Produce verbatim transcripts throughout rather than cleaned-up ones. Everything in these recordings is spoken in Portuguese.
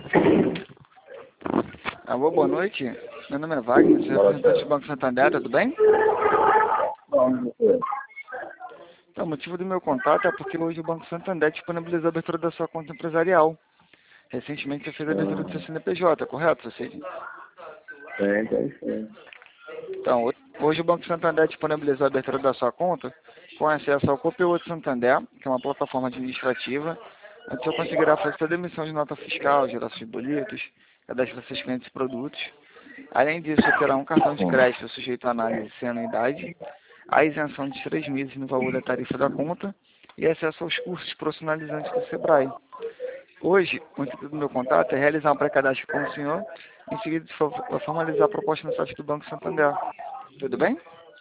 Alô, boa noite. Meu nome é Wagner, sou representante do Banco Santander, tudo bem? Bom, você. Então, o motivo do meu contato é porque hoje o Banco Santander disponibilizou a abertura da sua conta empresarial. Recentemente você fez a abertura do seu C N P J, correto, Cid? Tem, tem, sim. Então, hoje o Banco Santander disponibilizou a abertura da sua conta com acesso ao Conteúdo Santander, que é uma plataforma administrativa, onde você conseguirá fazer toda a emissão de nota fiscal, geração de boletos, cadastro dos seus clientes e produtos. Além disso, você terá um cartão de crédito sujeito à análise sem anuidade, a isenção de três meses no valor da tarifa da conta e acesso aos cursos profissionalizantes do Sebrae. Hoje, o intuito do meu contato é realizar um pré-cadastro com o senhor, em seguida formalizar a proposta no site do Banco Santander. Tudo bem?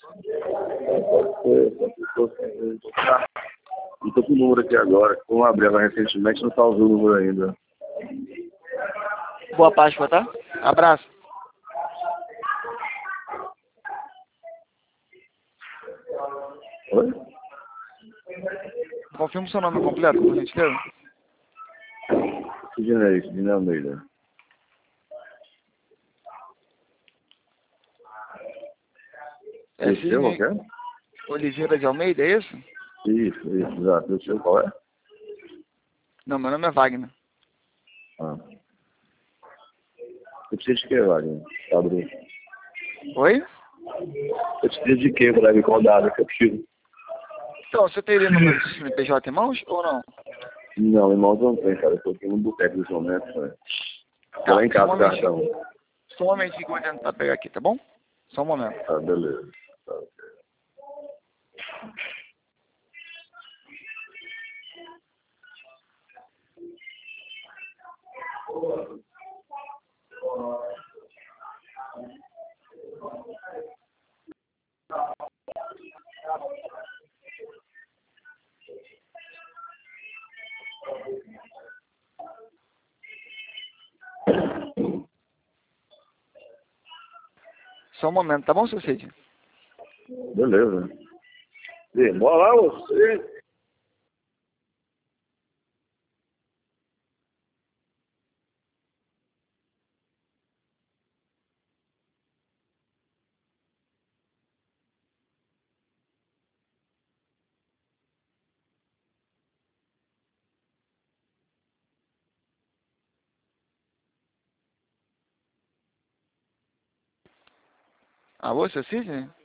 Não estou com o número aqui agora. Como abri ela recentemente, não está usando o número ainda. Boa Páscoa, tá? Abraço. Oi? Confirma o seu nome completo, por gentileza. Sidney, Sidney Almeida. É Esse seu, Sidney qualquer? Oliveira de Almeida, é isso? Isso, isso, exato. O seu qual é? Não, meu nome é Wagner. Ah. Você precisa de quê, Wagner? Tá abrindo. Oi? Você precisa de quê, Wagner? Qual dado que eu preciso? Então, você teria número de C N P J em mãos ou não? Não, irmãos não tem, cara. Eu tô aqui no boteco nesse momento, cara. Tô Tá, lá em só um casa, momentinho. cartão. Só um momentinho que eu vou tentar pegar aqui, tá bom? Só um momento. Tá, beleza. Tá. Só um momento, tá bom, seu Cid? Beleza. Demora lá você. Alô, seu Cid?